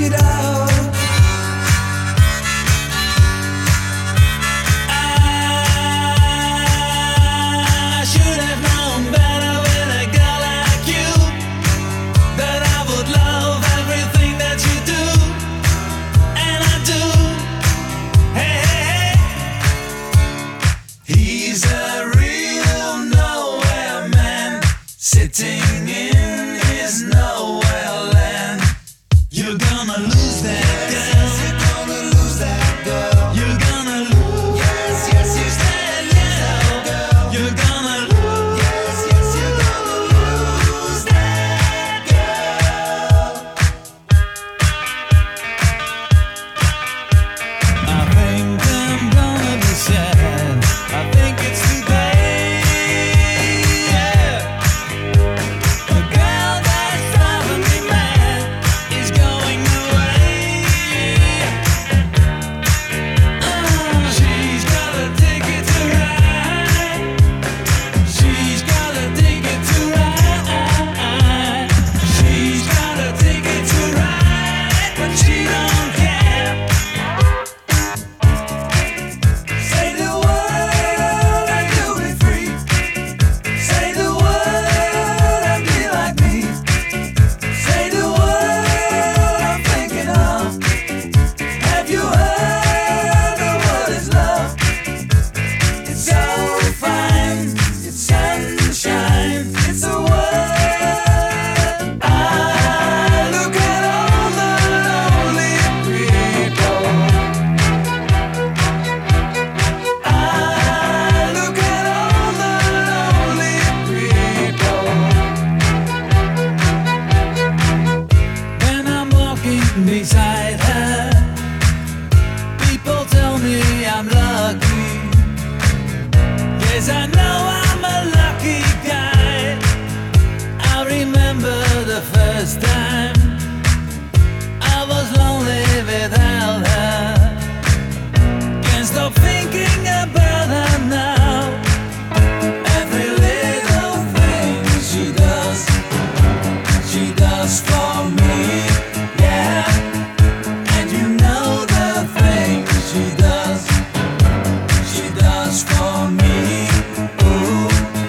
it out. I should have known better with a girl like you, that I would love everything that you do, and I do. Hey, hey, hey. He's a real nowhere man, sitting in his nowhere land. You're gonna lose that girl. You're gonna lose that girl. You're gonna lose. Yes, yes, yes, that girl. You're gonna lose. Yes, yes, you're gonna lose that girl. I think I'm gonna be sad. I think it's today. Yeah. The girl that's driving me mad is going away. She's got a ticket to ride. She's got a ticket to ride. She's got a ticket to ride, but she don't care. Say the word and you'll be free. Say the word and be like me. Say the word I'm thinking of. Have you heard the word is love? It's so fine, it's sunshine, it's a word. I look at all the lonely people. I look at all the lonely people. When I'm walking beside her, people tell me I'm lucky. Yes, I know I'm a lucky guy. I remember the first time I was lonely without her. Can't stop thinking about her now. Every little thing she does for me, yeah. And you know the things she does for me. Ooh.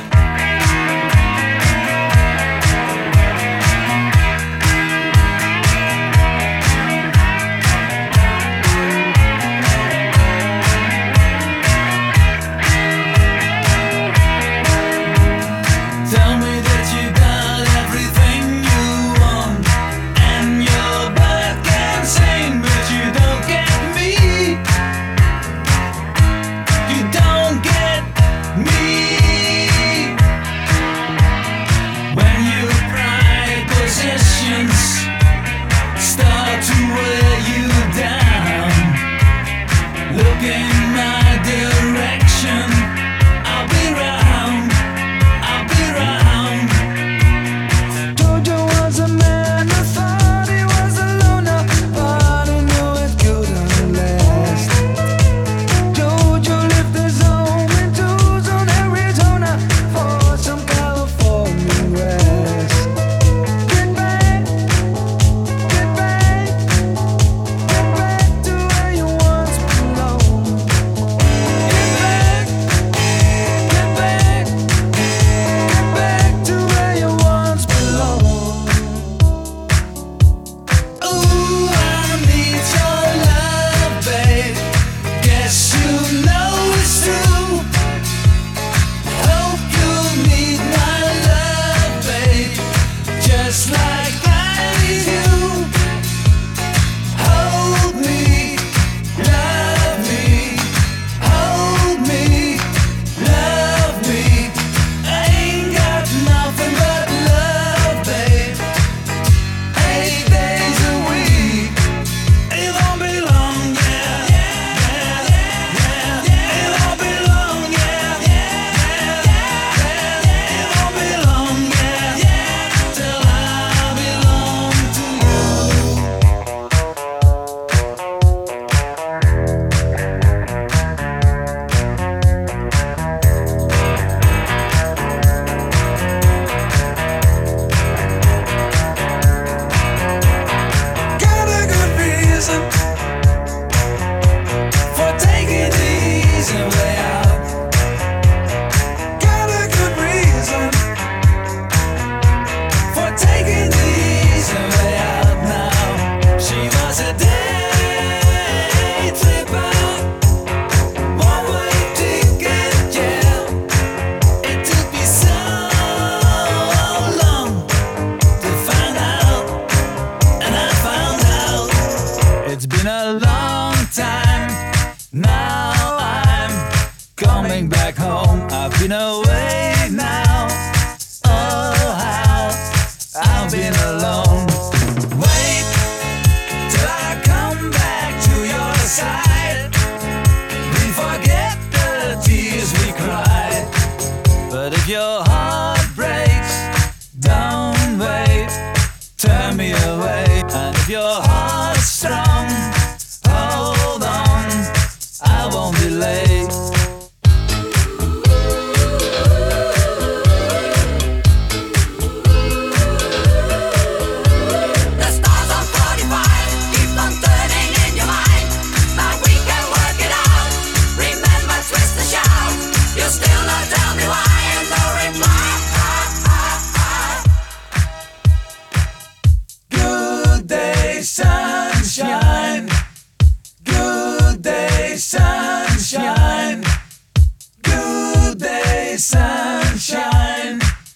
Tell me that you got everything you want, and your bird can sing, but you don't get me. You don't get me. When your pride possessions start to wear you down, look in my direction. I'll be round. I'll be round. Jojo was a man who thought he was a loner, but he knew it couldn't last. Jojo left his home in Tucson, Arizona, for some California rest. Get back, if your heart's strong, hold on, I won't be late. Sunshine, good day, sunshine, good day, sunshine.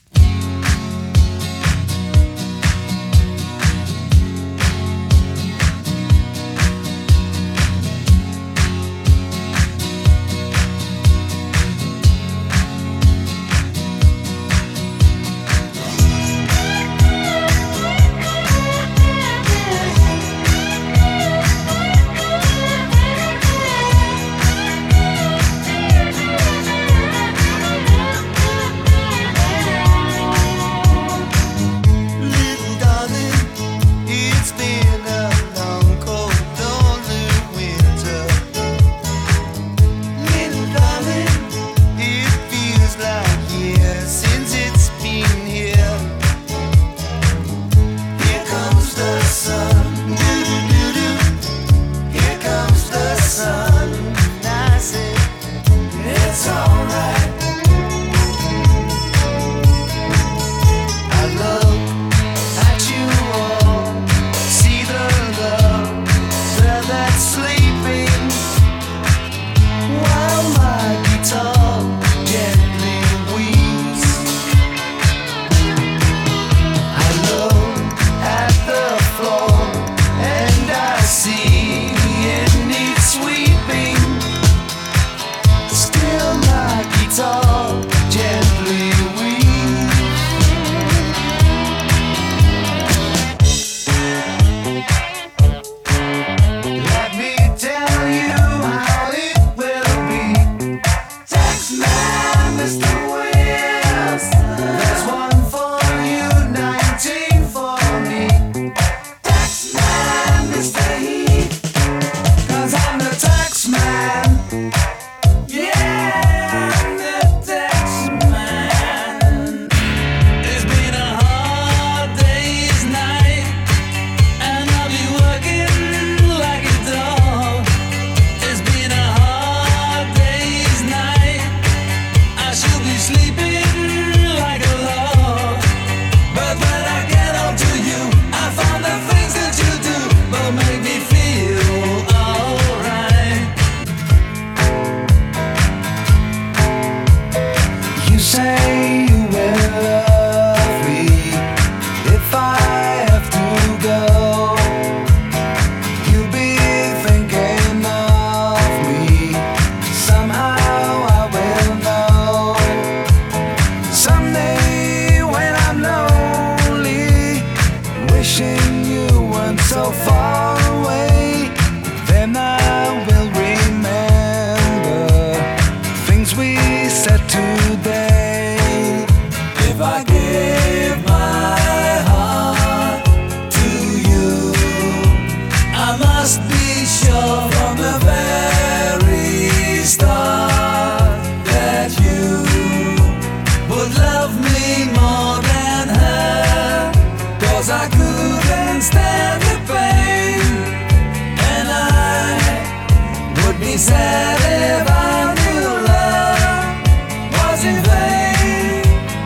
Sad if I knew love was in vain.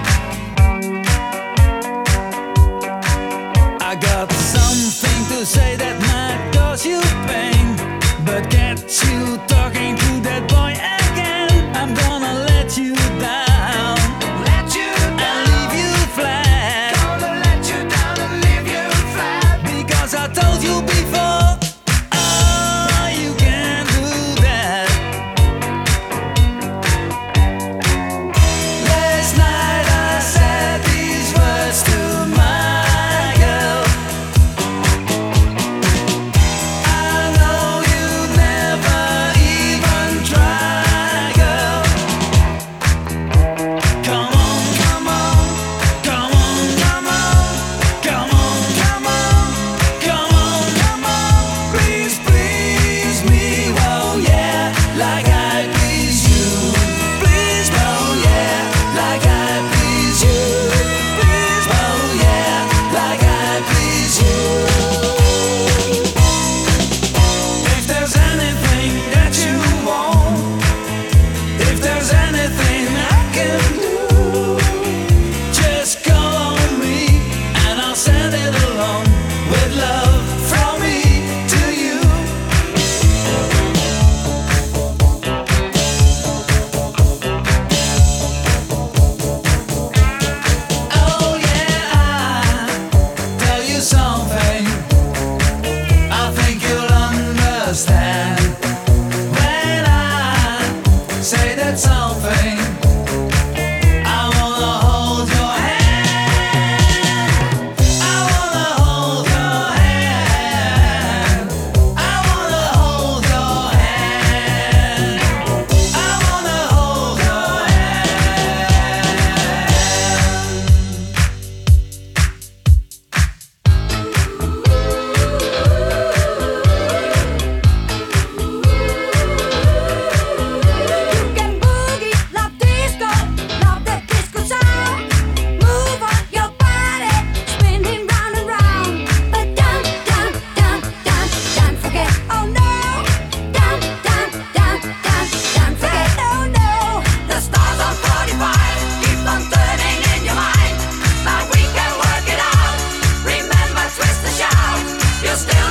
I got something to say that might cause you pain, but get you talking to that boy again. I'm gonna let you down, and leave you flat. Gonna let you down and leave you flat. Because I told you before, oh, you can do that. Last night I said these words to my girl. I know you never just down